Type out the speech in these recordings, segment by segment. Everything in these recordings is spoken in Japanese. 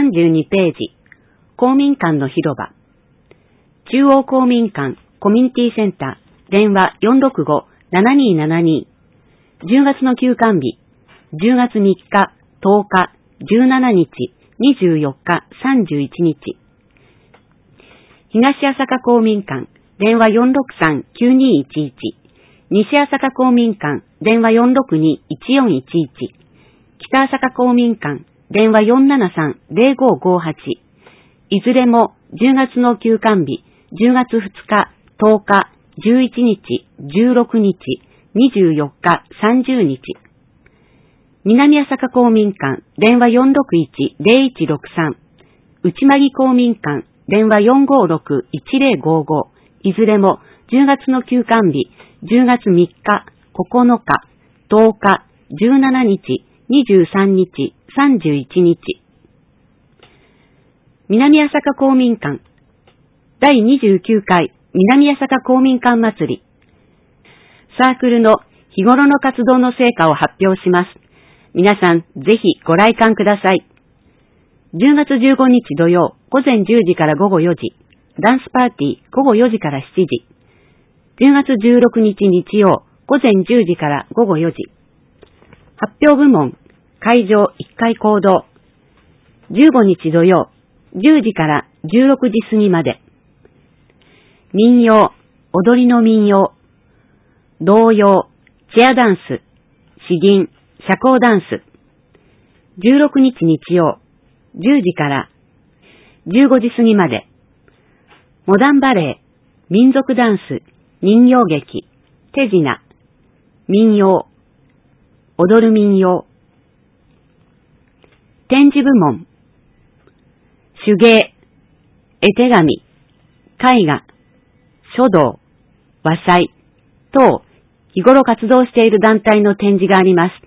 32ページ、公民館の広場。中央公民館コミュニティセンター、電話465-7272。10月の休館日、10月3日、10日、17日、24日、31日。東朝霞公民館、電話463-9211。西朝霞公民館、電話462-1411。北朝霞公民館、電話473-0558。いずれも10月の休館日、10月2日、10日、11日、16日、24日、30日。南朝霞公民館、電話461-0163。内間木公民館、電話456-1055。いずれも10月の休館日、10月3日、9日、10日、17日、23日、31日。南朝霞公民館、第29回南朝霞公民館祭り。サークルの日頃の活動の成果を発表します。皆さん、ぜひご来館ください。10月15日土曜、午前10時から午後4時。ダンスパーティー、午後4時から7時。10月16日日曜、午前10時から午後4時。発表部門、会場1階講堂。15日土曜、10時から16時過ぎまで。民謡、踊りの民謡。童謡、チェアダンス、詩吟、社交ダンス。16日日曜、10時から15時過ぎまで。モダンバレエ、民族ダンス、人形劇、手品、民謡、踊る民謡。展示部門、手芸、絵手紙、絵画、書道、和裁等、日頃活動している団体の展示があります。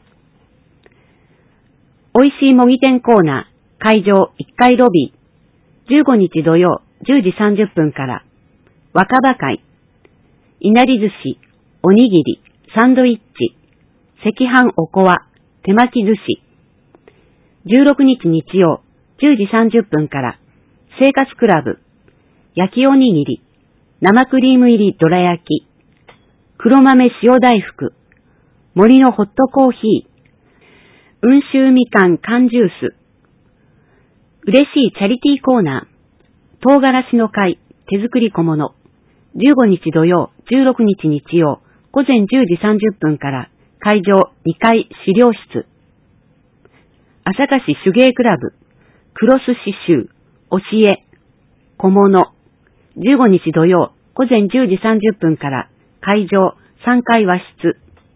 美味しい模擬店コーナー、会場1階ロビー、15日土曜10時30分から、若葉会、いなり寿司、おにぎり、サンドイッチ、赤飯おこわ、手巻き寿司。16日日曜10時30分から、生活クラブ、焼きおにぎり、生クリーム入りどら焼き、黒豆塩大福、森のホットコーヒー、温州みかん缶ジュース、嬉しいチャリティーコーナー、唐辛子の会、手作り小物、15日土曜、16日日曜、午前10時30分から、会場2階資料室、朝霞市手芸クラブ、クロス刺繍、教え、小物、15日土曜、午前10時30分から、会場3階和室、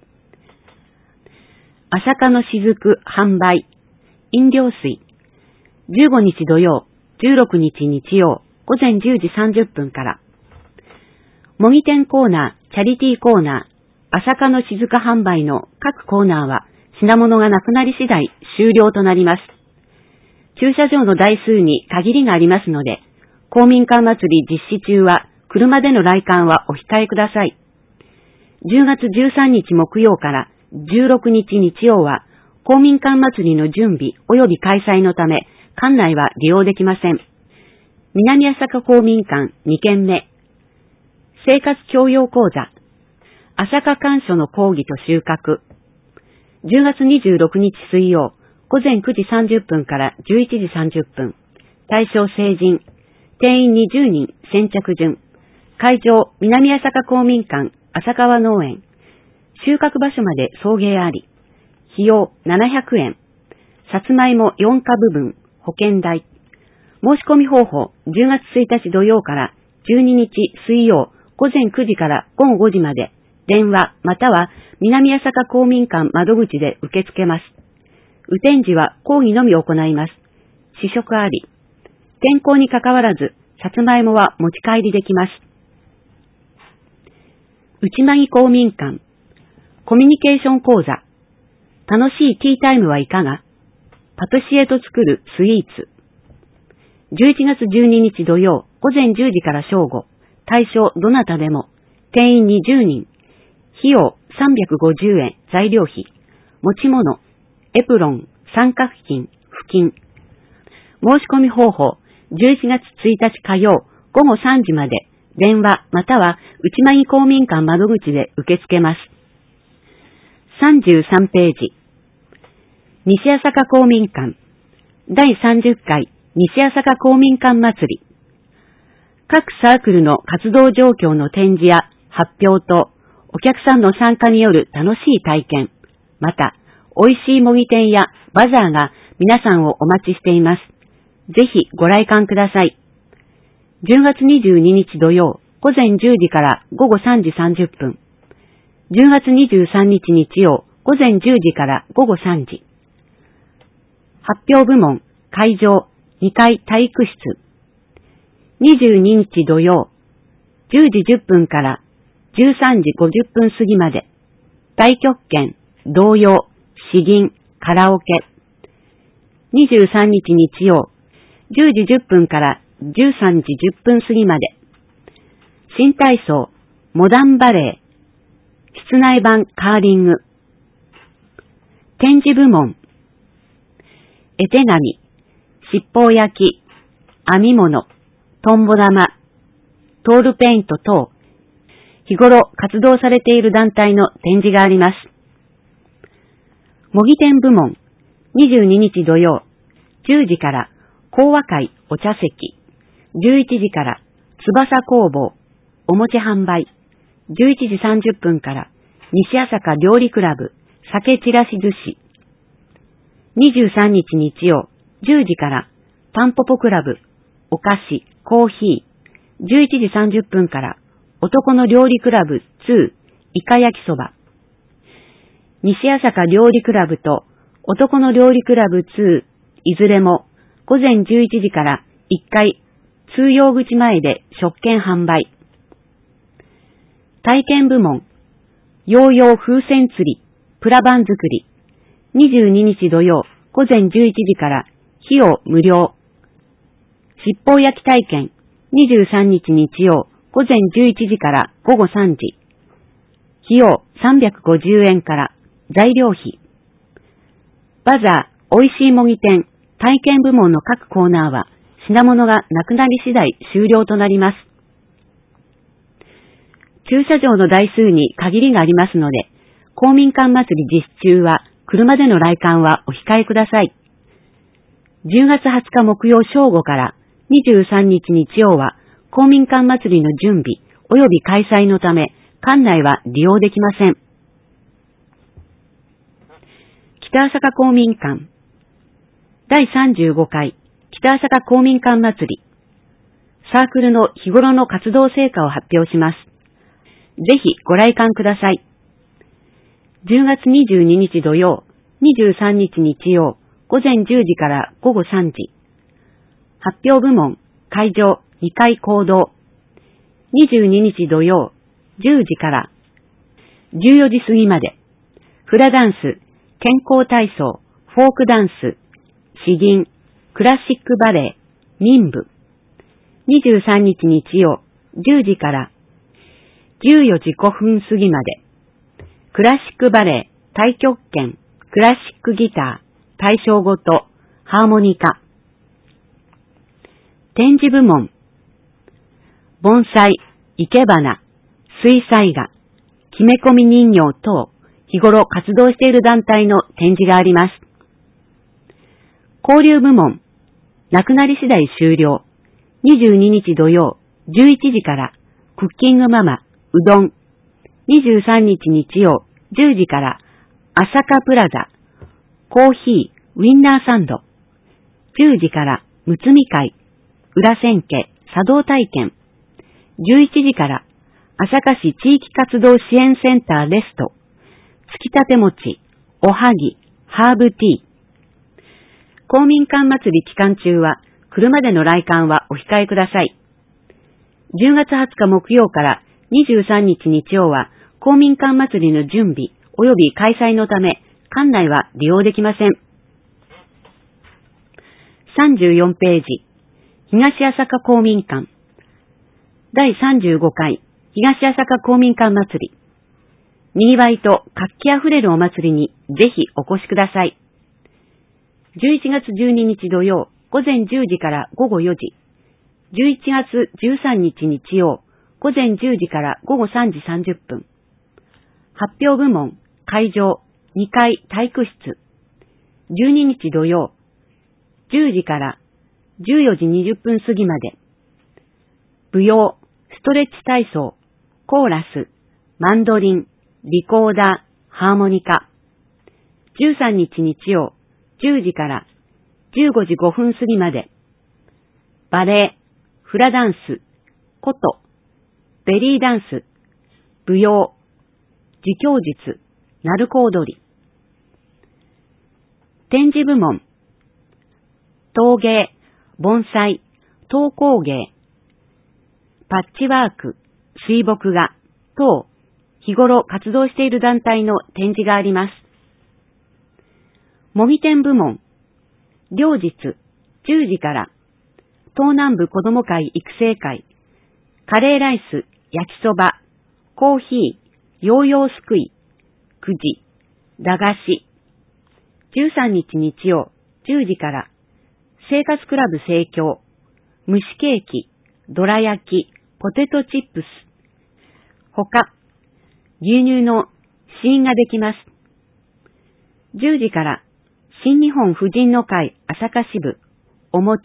朝霞の雫販売、飲料水、15日土曜、16日日曜、午前10時30分から、模擬店コーナー、チャリティーコーナー、朝霞の雫販売の各コーナーは、品物がなくなり次第終了となります。駐車場の台数に限りがありますので、公民館祭り実施中は、車での来館はお控えください。10月13日木曜から16日日曜は、公民館祭りの準備及び開催のため、館内は利用できません。南朝霞公民館2軒目、生活教養講座、朝霞官所の講義と収穫。10月26日水曜、午前9時30分から11時30分。対象成人。定員20人、先着順。会場、南朝霞公民館、朝川農園。収穫場所まで送迎あり。費用700円。さつまいも4株分、保険代。申し込み方法、10月1日土曜から12日水曜、午前9時から午後5時まで、電話または南朝霞公民館窓口で受け付けます。雨天時は講義のみ行います。試食あり。天候にかかわらず、さつまいもは持ち帰りできます。内間木公民館、コミュニケーション講座、楽しいティータイムはいかが？パティシエと作るスイーツ。11月12日土曜、午前10時から正午、対象どなたでも、定員20人、費用350円、材料費、持ち物、エプロン、三角巾、布巾。 申し込み方法、11月1日火曜午後3時まで、電話または内間木公民館窓口で受け付けます。33ページ。西朝霞公民館第30回西朝霞公民館祭り。各サークルの活動状況の展示や発表とお客さんの参加による楽しい体験、また美味しい模擬店やバザーが皆さんをお待ちしています。ぜひご来館ください。10月22日土曜午前10時から午後3時30分。10月23日日曜午前10時から午後3時。発表部門会場2階体育室。22日土曜10時10分から13時50分過ぎまで。太極拳、童謡、詩吟、カラオケ。23日日曜10時10分から13時10分過ぎまで。新体操、モダンバレー、室内版カーリング。展示部門、絵手紙、七宝焼き、編み物、トンボ玉、トールペイント等、日頃活動されている団体の展示があります。模擬店部門、22日土曜、10時から講話会お茶席、11時から翼工房、お餅販売、11時30分から西朝霞料理クラブ、酒ちらし寿司、23日日曜、10時からタンポポクラブ、お菓子、コーヒー、11時30分から男の料理クラブ2、イカ焼きそば。西朝霞料理クラブと男の料理クラブ2、いずれも午前11時から1階通用口前で食券販売。体験部門、ヨーヨー風船釣り、プラバン作り。22日土曜午前11時から費用無料。七宝焼き体験、23日日曜午前11時から午後3時。費用350円から材料費。バザー、美味しい模擬店、体験部門の各コーナーは品物がなくなり次第終了となります。駐車場の台数に限りがありますので、公民館祭り実施中は車での来館はお控えください。10月20日木曜正午から23日日曜は公民館祭りの準備及び開催のため館内は利用できません。北朝霞公民館第35回北朝霞公民館祭り。サークルの日頃の活動成果を発表します。ぜひご来館ください。10月22日土曜、23日日曜、午前10時から午後3時。発表部門、会場、2階講堂。22日土曜、10時から14時過ぎまで。フラダンス、健康体操、フォークダンス、詩吟、クラシックバレエ、民舞。23日日曜、10時から14時5分過ぎまで。クラシックバレエ、太極拳、クラシックギター、対象ごと、ハーモニカ。展示部門、盆栽、生け花、水彩画、木目込み人形等、日頃活動している団体の展示があります。交流部門、なくなり次第終了。22日土曜、11時から、クッキングママ、うどん。23日日曜、10時から、朝霞プラザ、コーヒー、ウィンナーサンド。10時から、むつみ会、裏千家、茶道体験。11時から、朝霞市地域活動支援センターレスト、つきたて餅、おはぎ、ハーブティー。公民館祭り期間中は、車での来館はお控えください。10月20日木曜から23日日曜は、公民館祭りの準備及び開催のため、館内は利用できません。34ページ、東朝霞公民館。第35回、東朝霞公民館祭り。賑わいと活気あふれるお祭りにぜひお越しください。11月12日土曜午前10時から午後4時。11月13日日曜、午前10時から午後3時30分。発表部門、会場、2階体育室。12日土曜、10時から14時20分過ぎまで。舞踊、ストレッチ体操、コーラス、マンドリン、リコーダー、ハーモニカ。13日日曜、10時から15時5分過ぎまで。バレエ、フラダンス、琴、ベリーダンス、舞踊、自供術、鳴子踊り。展示部門、陶芸、盆栽、陶工芸、パッチワーク、水墨画等、日頃活動している団体の展示があります。模擬店部門、両日10時から東南部子ども会育成会、カレーライス、焼きそば、コーヒー、ヨーヨーすくい、くじ、駄菓子。13日日曜10時から生活クラブ盛況、蒸しケーキ、どら焼き、ポテトチップス。他、牛乳の試飲ができます。10時から新日本婦人の会朝霞支部、お餅。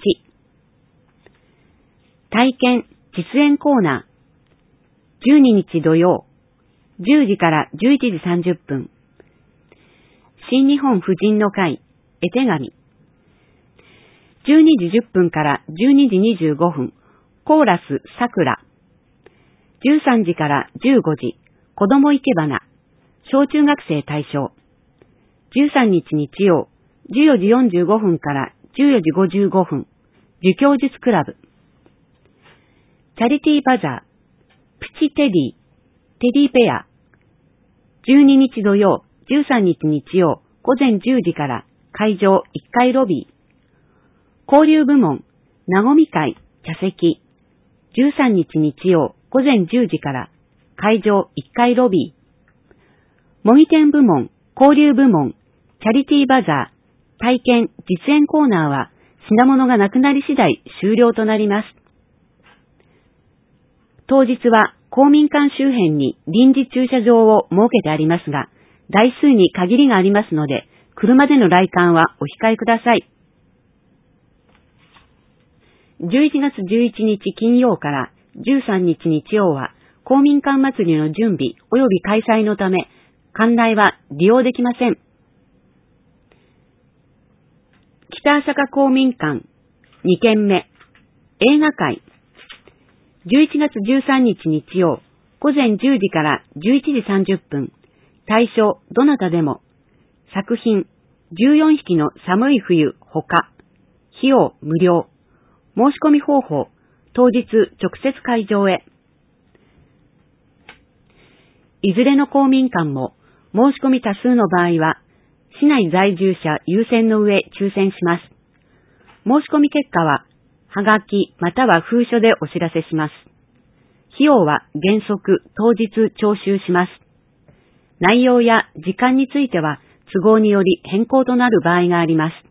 体験、実演コーナー。12日土曜、10時から11時30分。新日本婦人の会、絵手紙。12時10分から12時25分、コーラスさくら。13時から15時、子ども生け花、小中学生対象。13日日曜、14時45分から14時55分、儒教術クラブ。チャリティーバザー、プチテディ、テディペア。12日土曜、13日日曜、午前10時から会場1階ロビー。交流部門、なごみ会、茶席。13日日曜、午前10時から会場1階ロビー。模擬店部門、交流部門、チャリティーバザー、体験、実演コーナーは品物がなくなり次第終了となります。当日は公民館周辺に臨時駐車場を設けてありますが、台数に限りがありますので、車での来館はお控えください。11月11日金曜から13日日曜は公民館祭りの準備及び開催のため、館内は利用できません。北朝霞公民館2軒目、映画会。11月13日日曜、午前10時から11時30分、対象どなたでも、作品14匹の寒い冬ほか、費用無料、申し込み方法、当日直接会場へ。いずれの公民館も申し込み多数の場合は、市内在住者優先の上抽選します。申し込み結果は、はがきまたは封書でお知らせします。費用は原則当日徴収します。内容や時間については都合により変更となる場合があります。